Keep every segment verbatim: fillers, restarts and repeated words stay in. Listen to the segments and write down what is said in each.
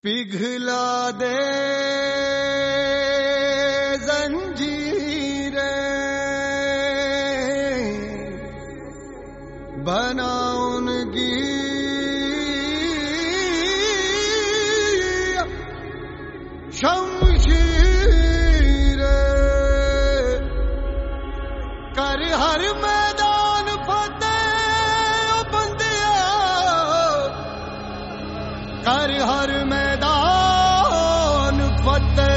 पिघला दे जंजीरें, बना उनकी शमशीरें, कर हर मैदान फतेह ओ बंदिया, कर हर मैदान फतेह।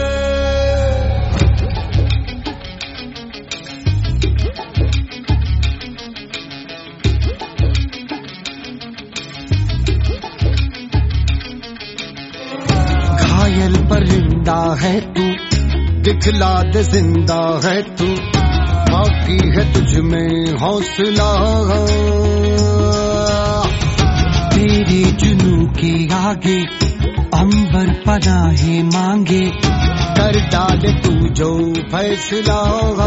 घायल परिंदा है तू, दिखला दे जिंदा है तू, बाकी है तुझ में हौसला। तेरे जुनू के आगे अंबर पनाहे मांगे, कर डाले तू जो फैसला।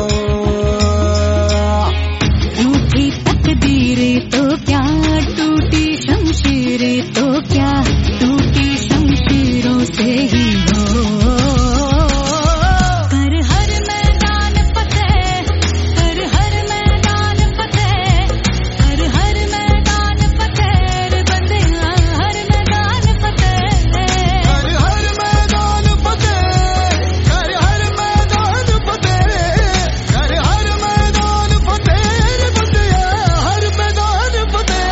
टूटी तकदीरें तो क्या, टूटी शमशीरें तो क्या, टूटी शमशीरों से ही हो। कर हर मैदान फतेह, कर हर मैदान फतेह, कर हर मैदान फतेह रे बंदिया, हर मैदान फतेह। कर हर मैदान फतेह, कर हर मैदान फतेह, कर हर मैदान फतेह रे बंदिया, हर मैदान फतेह।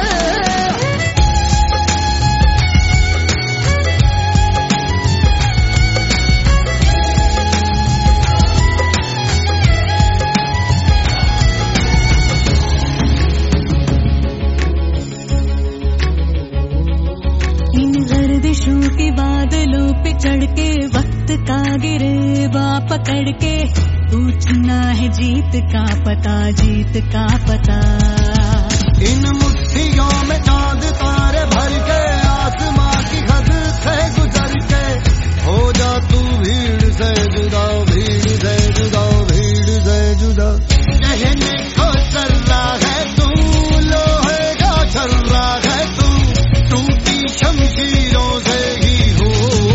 इन गर्दिशों के बादलों पे चढ़ के, वक्त का गिरेबा पकड़ के, पूछना है जीत का पता, जीत का पता। इन मुट्ठियों में चांद तारे भर के, आसमां की हद से गुजर के, हो जा तू भीड़ से जुदा, भीड़ से जुदा, भीड़ से जुदा। कहने को चल रहा है तू, लोहे का चल रहा है तू, टूटी शमशीरों से ही हो।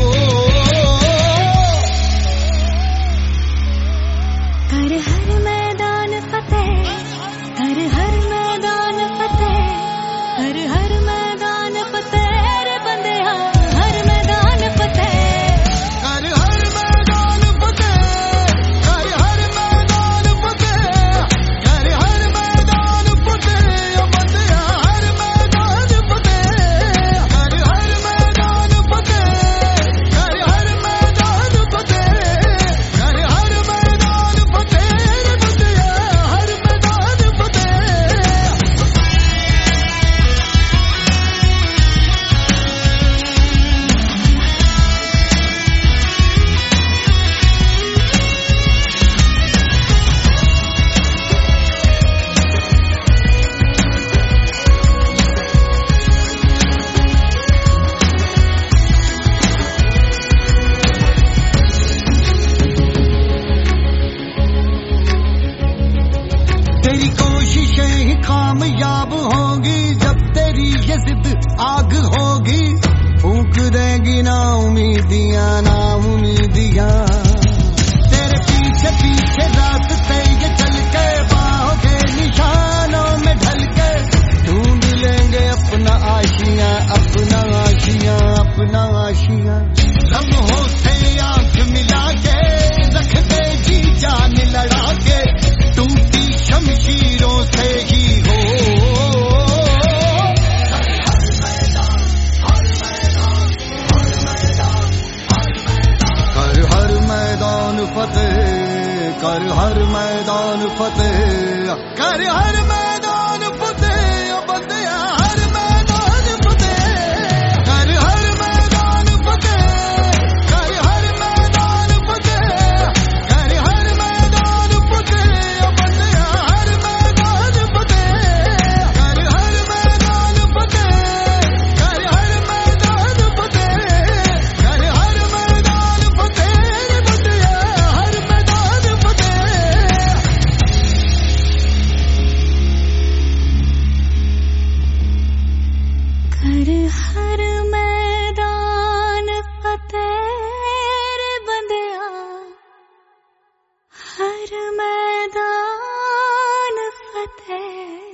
कर हर मैदान फतेह, कर हर मैदान फतेह, कर हर मैदान फतेह रे बंदिया, हर मैदान फतेह। कर हर मैदान फतेह, कर हर मैदान फतेह, कर हर मैदान फतेह ओ बंदिया, हर मैदान फतेह। कर हर मैदान फतेह, कर हर मैदान फतेह, कर हर मैदान फतेह रे बंदिया, हर मैदान फतेह। तेरी कोशिशें ही कामयाब होंगी, जब तेरी ये जिद आग होगी, फूंक देगी ना उम्मीदियां, ना उम्मीदियां। तेरे पीछे पीछे रास्ते ये चल के, बाहों के निशानों में ढल के, ढूंढ लेंगे अपना आशियां, अपना आशियां, अपना आशियां। लम्हों से आंख मिला के, रख दे जी जान लड़ा के, टूटी शमशीरों से ही हो। कर हर मैदान फतेह, कर हर मैदान फतेह, कर हर मैदान फतेह ओ बंदिया, हर मैदान फतेह। कर हर मैदान फतेह, कर हर मैदान फतेह, कर हर मैदान फतेह ओ बंदिया, हर मैदान फतेह। कर हर मैदान फतेह, कर हर मैदान फतेह, कर हर मैदान फतेह रे बंदिया, हर मैदान फतेह। फिर मैदान फतेह